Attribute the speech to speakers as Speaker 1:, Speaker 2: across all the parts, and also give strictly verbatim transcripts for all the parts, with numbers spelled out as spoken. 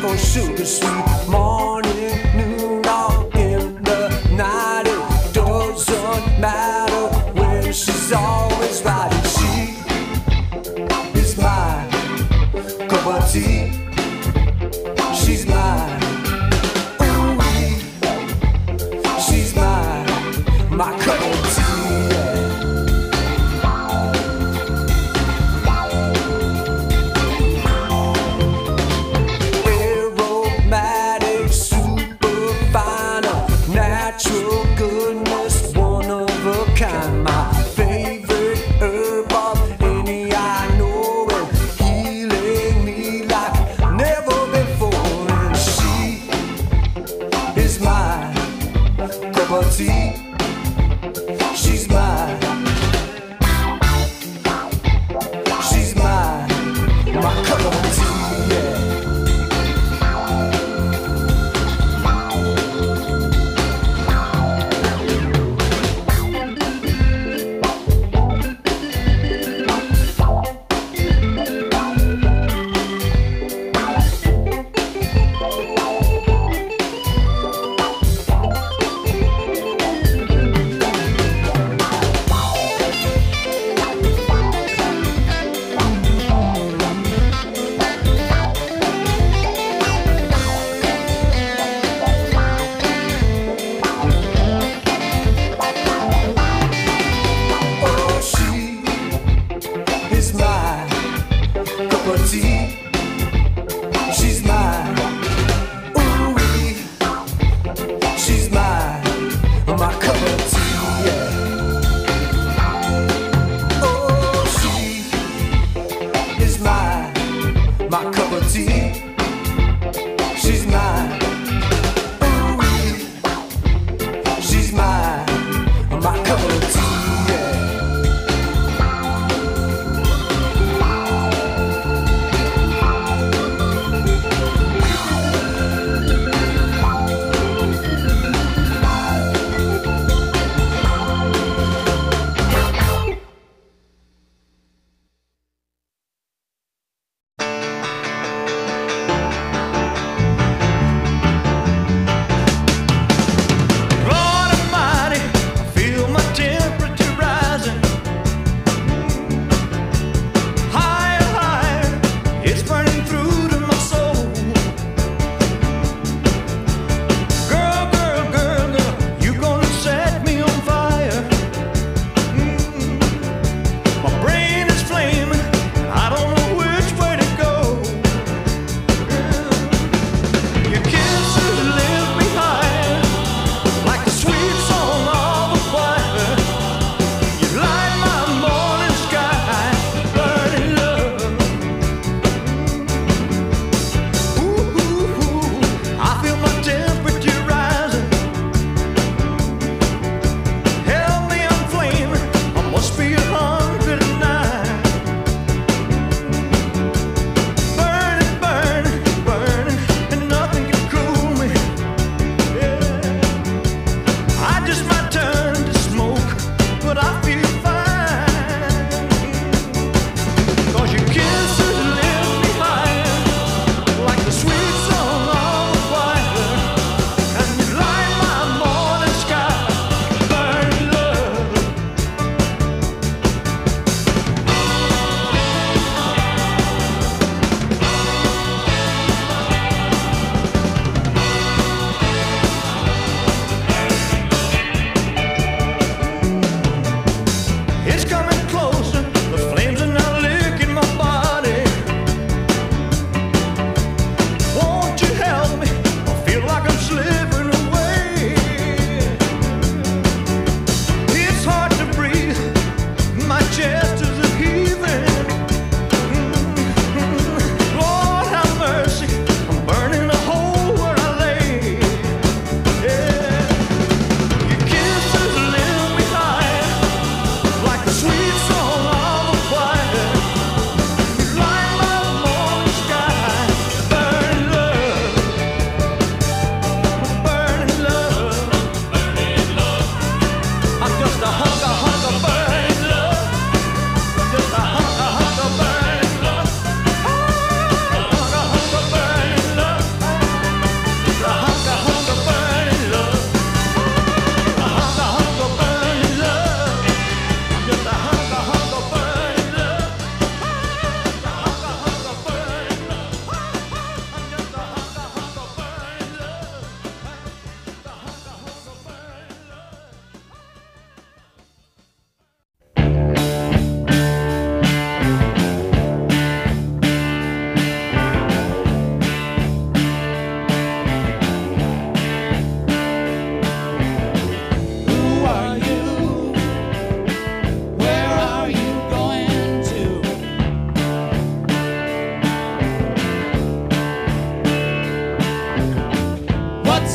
Speaker 1: for sugar sweet morning, noon, or in the night. It doesn't matter when she's always right. And she is my cup of tea. She's mine. Ooh, she's mine. My cup of tea. Aromatic soup.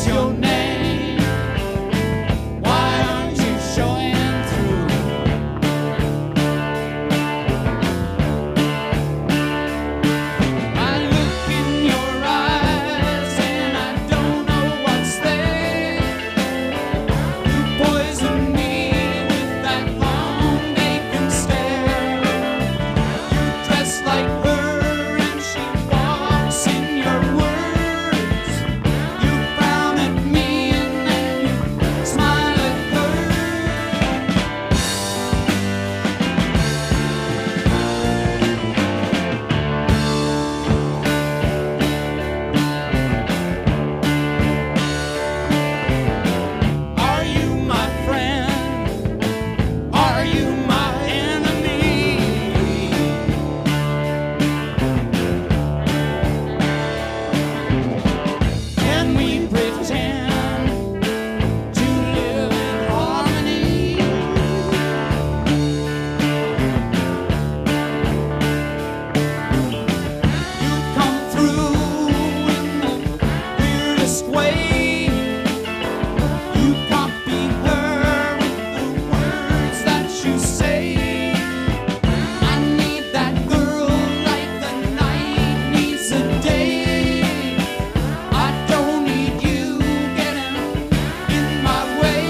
Speaker 2: your name? Why aren't you showing through? I look in your eyes and I don't know what's there. You poison me with that long vacant stare. You dress like her and she walks in your words. You frown at me and then you smile at her. Are you my friend? Are you my enemy? Can we pretend to live in harmony? You come through in the weirdest way. You copy her with the words that you say. I need that girl like the night needs the day. I don't need you getting in my way.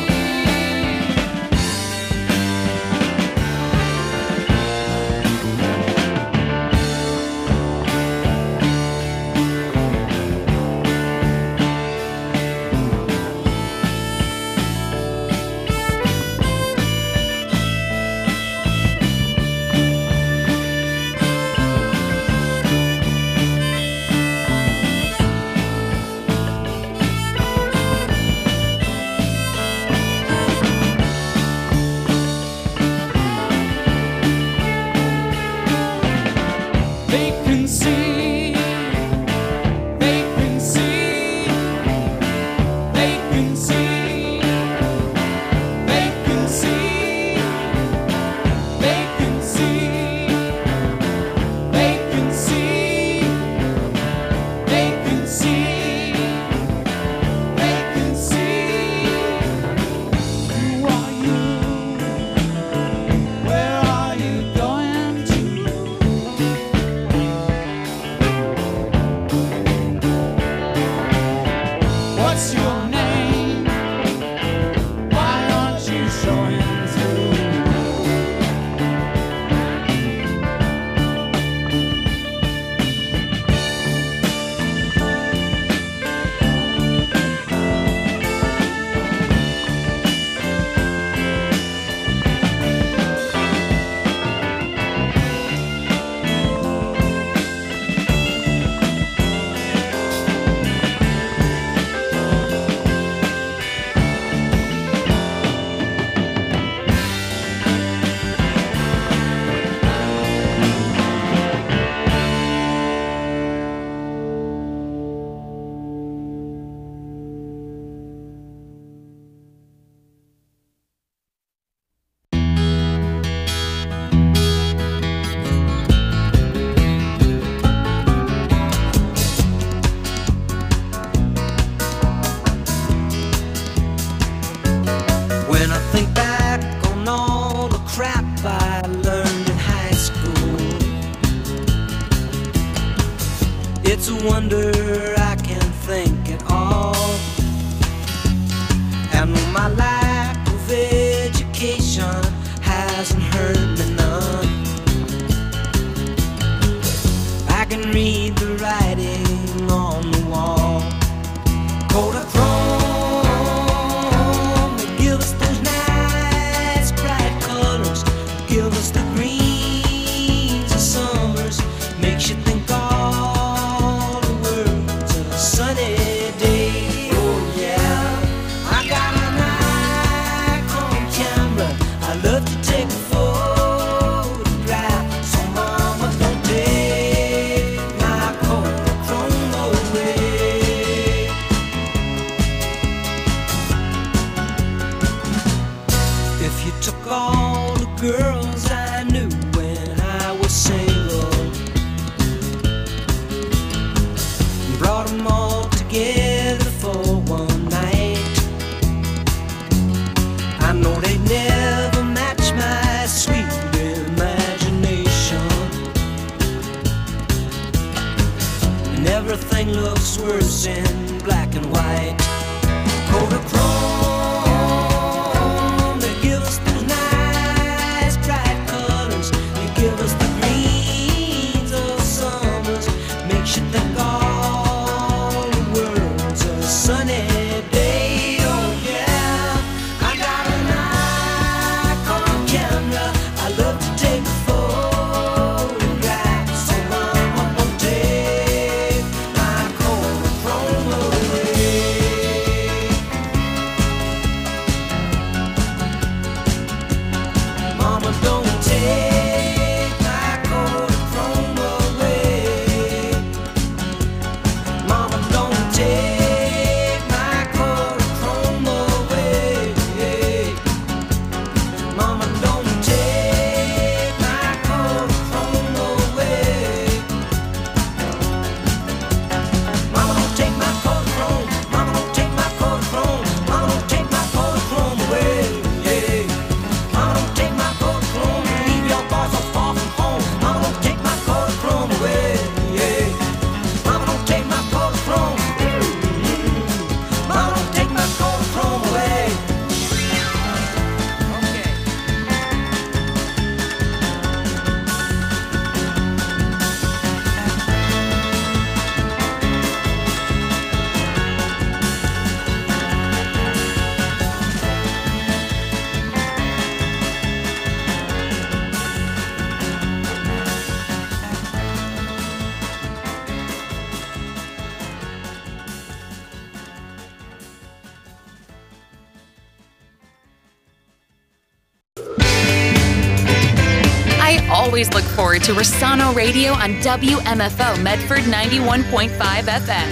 Speaker 2: They can see, they can see, they can see, they can see, they can see, they can see, they can see, they can see. Who are you? Where are you going to? What's your name? Why aren't you showing through?
Speaker 1: When I think back on all the crap I learned in high school, it's a wonder I can think at all. And my lack of education hasn't hurt me none. I can read the writing on the wall. Kodachrome, they give us those nice bright colors, give us the greens of summers, makes you think all the world's a sunny day. Oh yeah, I got a Nikon camera, I love to take a photograph. So mama, don't take my Kodachrome away. If you took all the girls I knew when I was single, brought them all together for one night, looks worse in black and white. Kodachrome, they give us those nice bright colors. They give us the greens of summers. Makes you think all the world's a sunny day. Oh yeah, I got an Nikon camera. I love to take photographs. So Mama, don't take my Kodachrome away. Mama, don't take my Kodachrome away. Mama, don't take my Kodachrome away. Mama, don't take my Kodachrome away. Mama, don't take my Kodachrome. Mama, don't take my Kodachrome. Mama, don't take my Kodachrome away. Mama, don't take my Kodachrome. Leave your boy so far from home. Mama, don't take my Kodachrome away. Mama, don't take my Kodachrome. Mama, don't take my Kodachrome away. Okay.
Speaker 3: I always look forward to Rossano Radio on W M F O Medford ninety-one point five F M.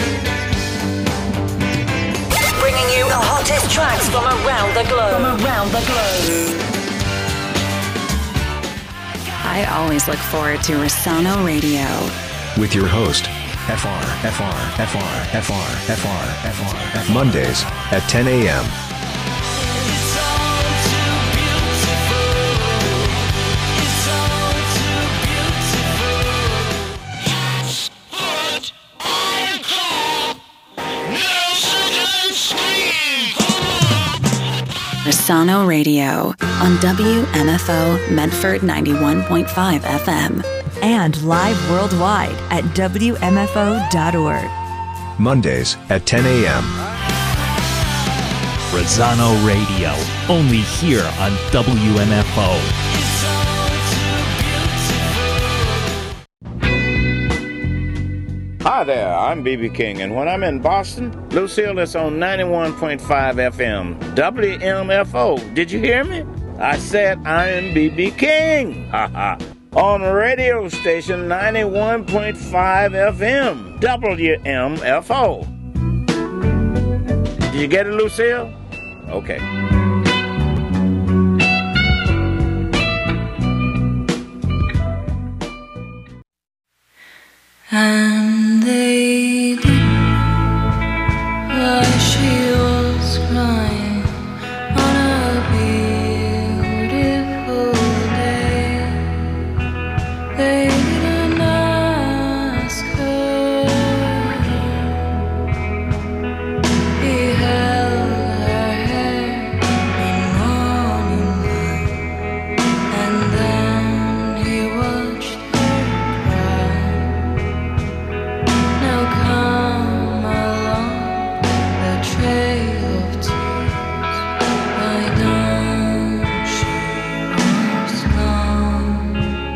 Speaker 4: Bringing you the hottest tracks from around the globe. From around the globe.
Speaker 3: I always look forward to Rossano Radio.
Speaker 5: With your host, F R, F R, F R, F R, F R, F R, F R. Mondays at ten a.m.
Speaker 1: It's all too beautiful. It's all too beautiful.
Speaker 3: Rossano Radio on W M F O Medford ninety-one point five F M.
Speaker 6: And live worldwide at W M F O dot org.
Speaker 5: Mondays at ten a.m.
Speaker 7: Rossano Radio, only here on W M F O.
Speaker 8: Hi there, I'm B B King, and when I'm in Boston, Lucille is on ninety-one point five F M, W M F O. Did you hear me? I said I'm B B King. Ha ha. On radio station ninety-one point five F M, W M F O. Did you get it, Lucille? Okay.
Speaker 1: And they didn't why she was crying on a beautiful day. They didn't ask her. He held her hair in morning light, and then he watched her cry. Now come along the trail of tears. Why don't she was gone?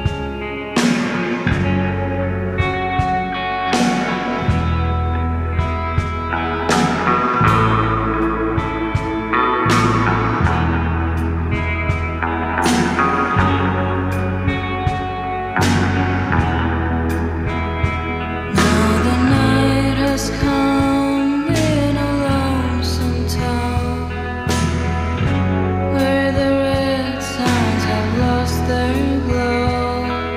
Speaker 1: Now the night has come in a lonesome town, where the red signs have lost their glow,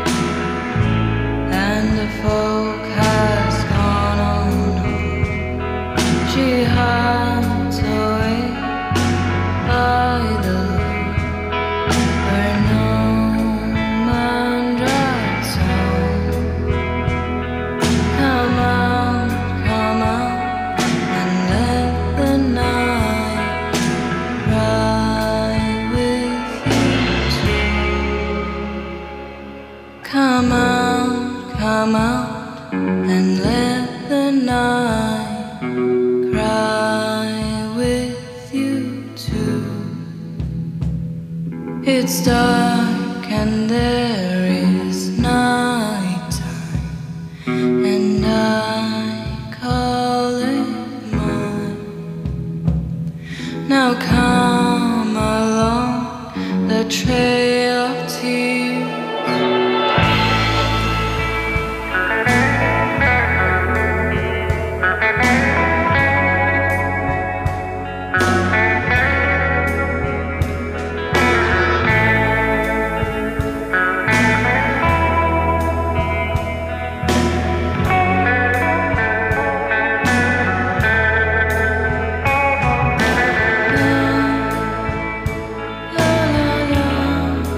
Speaker 1: and the folk has gone on home. She hides away by the lake, where no man drives home. Come out,
Speaker 9: It's dark and there is night time, and I call it mine. Now come along the trail of tears. La, la, la.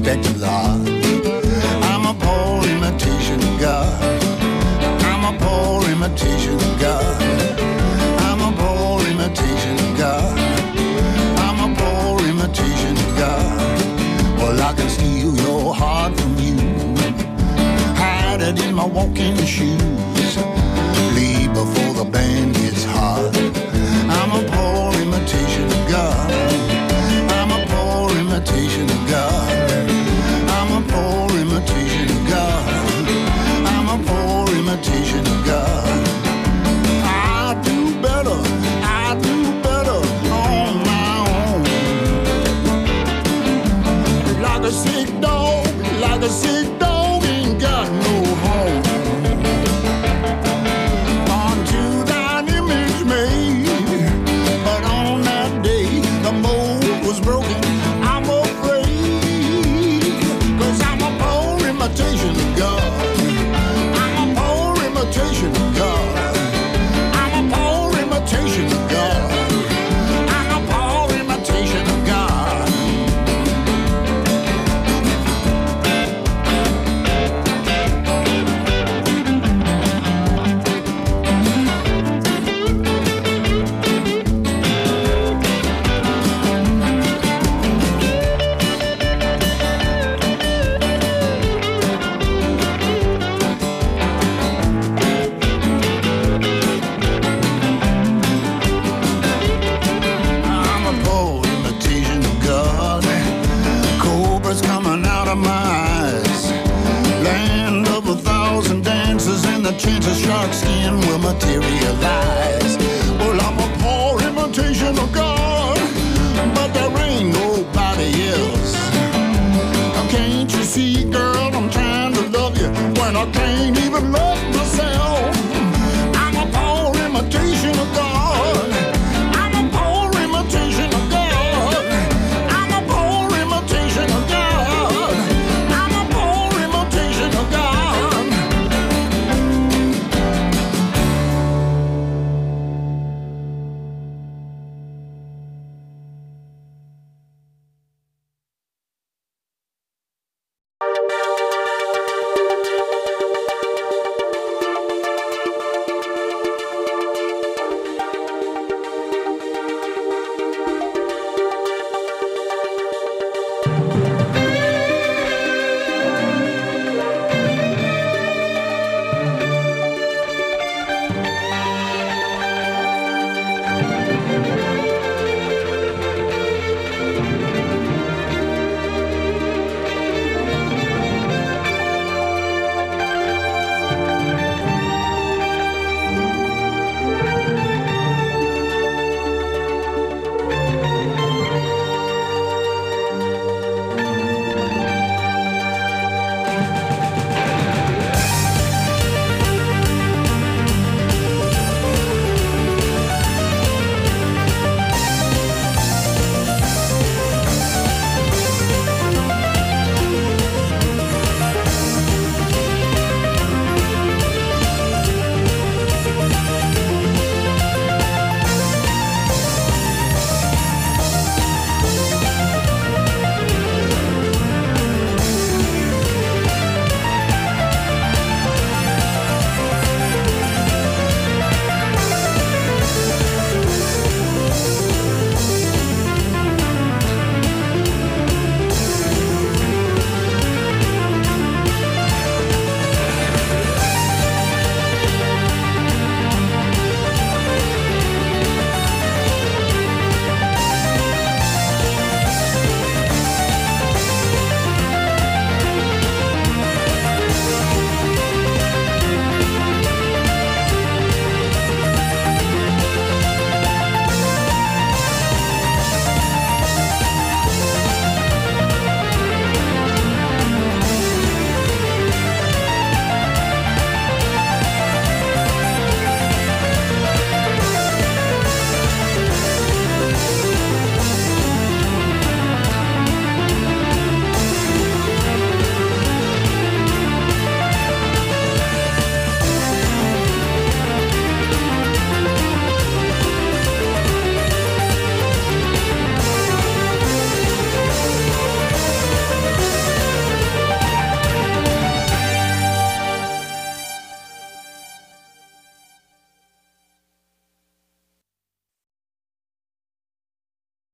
Speaker 10: respect a lot. I'm a poor imitation of God. I'm a poor imitation of God. I'm a poor imitation of God. I'm a poor imitation of God. Well, I can steal your heart from you, hide it in my walking shoes, leave before the band gets hot. I'm a poor imitation of God. I'm a poor imitation of God. I'm a poor imitation of God. I'm a poor imitation of God. I do better, I do better on my own. Like a sick dog, like a sick dog ain't got no home. Unto thine image made, but on that day the mold was broken. I'm afraid, 'cause I'm a poor imitation of God. I'm a poor imitation of God. I'm a poor imitation of God. I'm a poor imitation of God. I'm a poor imitation of God. Cobras coming out of my eyes. Land of a thousand dances, and the chance of shark skin will materialize. Well, I'm a poor imitation of God, but there ain't nobody else. Can't you see, girl, I'm trying to love you when I can't even love myself. I'm a poor imitation of God. I'm a poor imitation of God. I'm a poor imitation of God. I'm a poor imitation of God.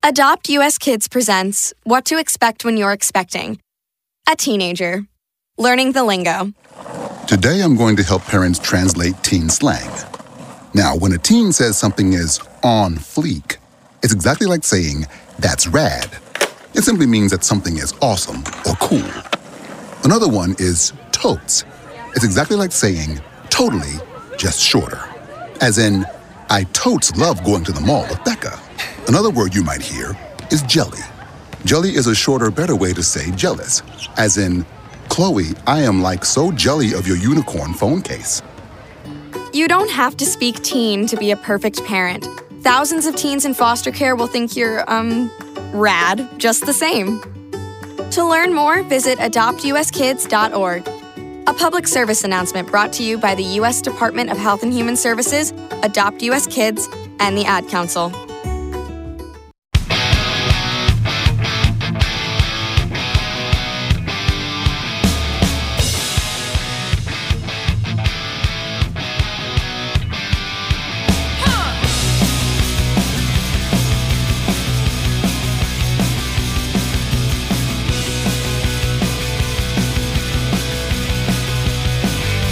Speaker 11: Adopt U S Kids presents What to Expect When You're Expecting. A teenager. Learning the lingo.
Speaker 12: Today I'm going to help parents translate teen slang. Now, when a teen says something is on fleek, it's exactly like saying, that's rad. It simply means that something is awesome or cool. Another one is totes. It's exactly like saying, totally, just shorter. As in, I totes love going to the mall with Becca. Another word you might hear is jelly. Jelly is a shorter, better way to say jealous. As in, Chloe, I am like so jelly of your unicorn phone case.
Speaker 11: You don't have to speak teen to be a perfect parent. Thousands of teens in foster care will think you're, um, rad, just the same. To learn more, visit adopt u s kids dot org. A public service announcement brought to you by the U S Department of Health and Human Services, Adopt U S Kids, and the Ad Council.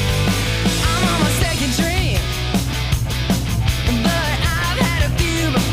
Speaker 9: I'm on my second drink, but I've had a few before.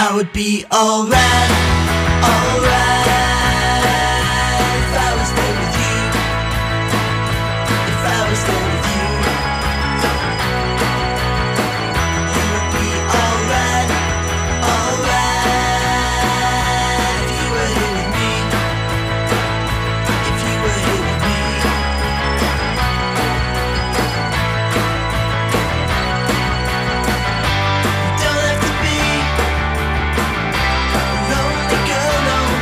Speaker 1: I would be alright, alright. If I was there with you, if I was there with you, you would be alright, alright. If you were here with me, if you were here with me. You don't have to be a lonely girl no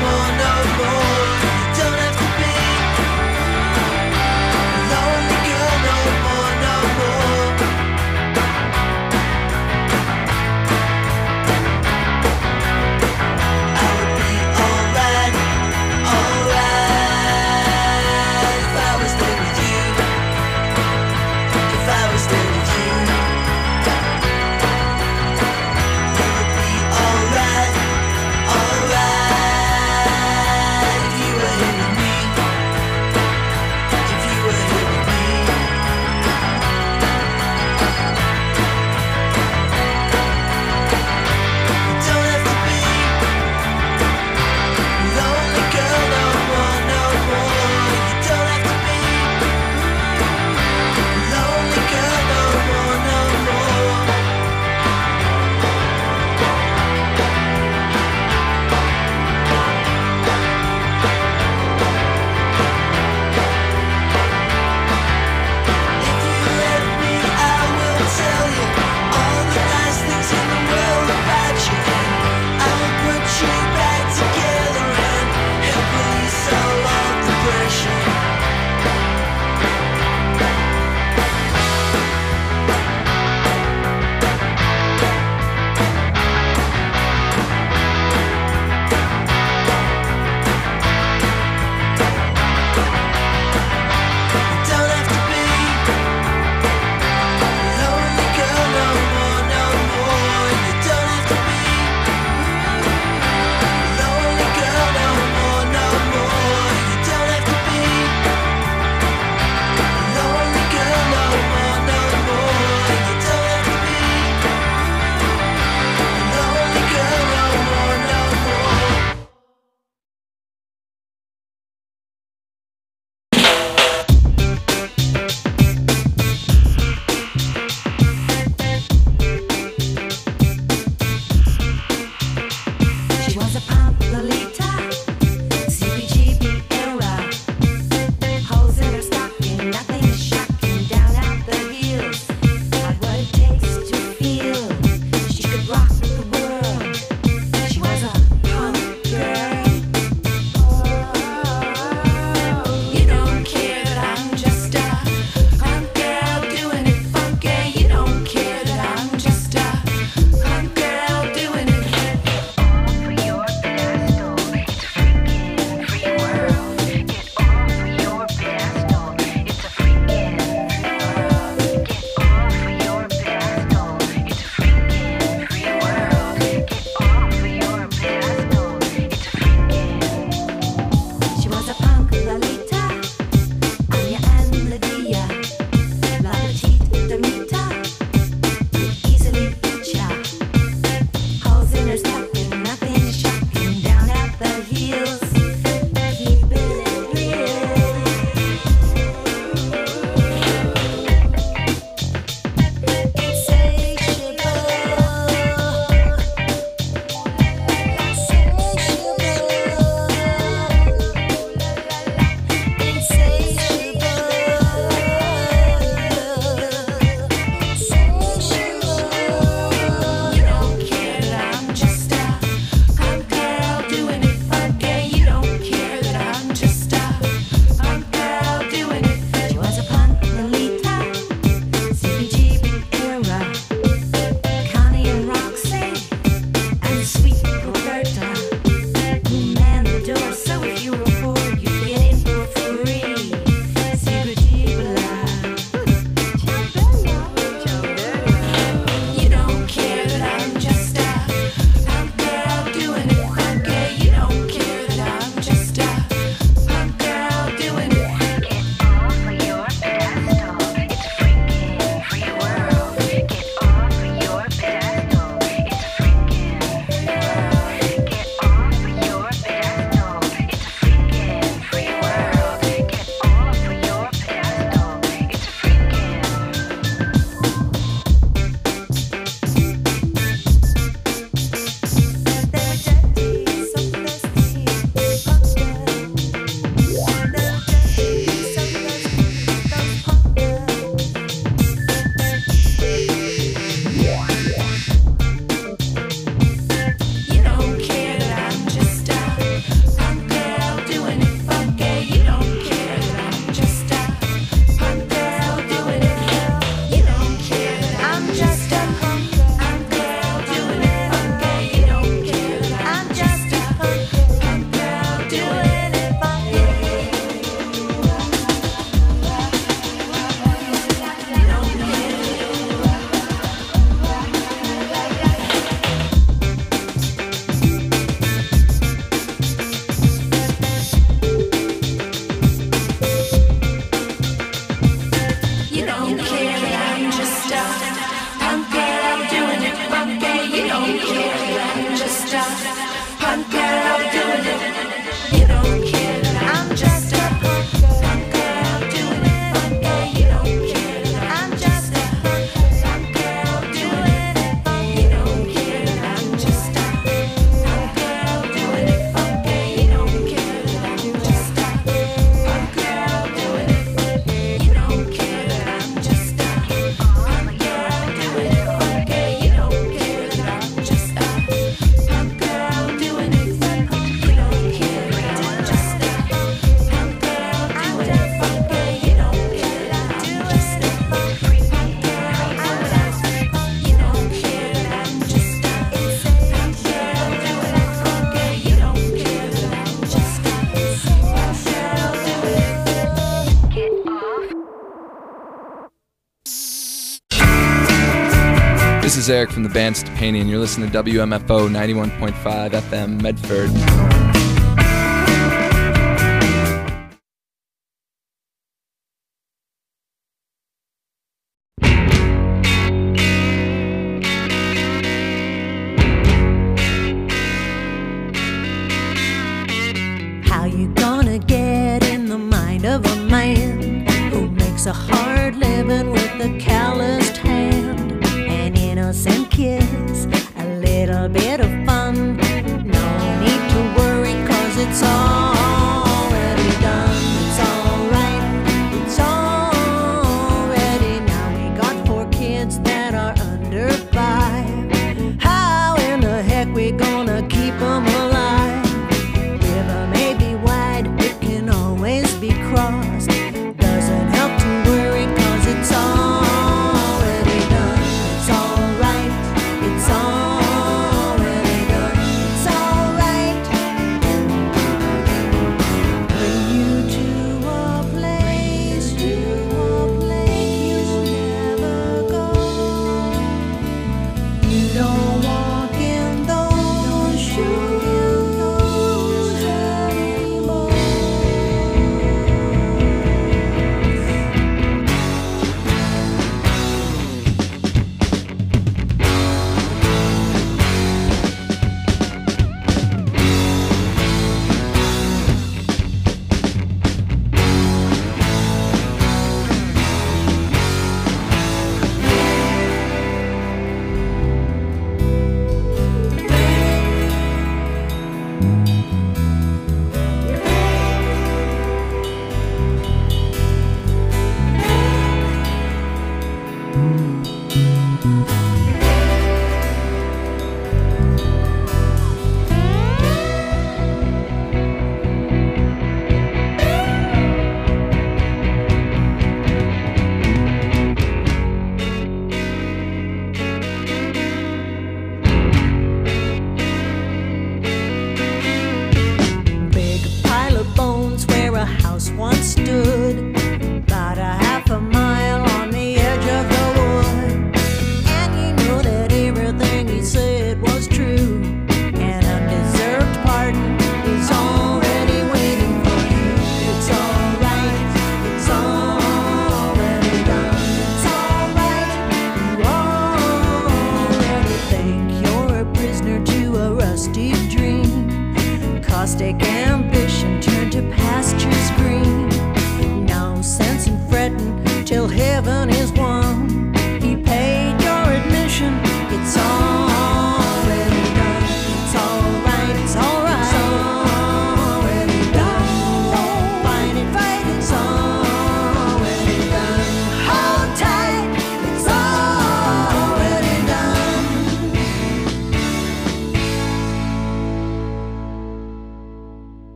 Speaker 13: This is Eric from the band Stepani, and you're listening to W M F O ninety-one point five F M Medford.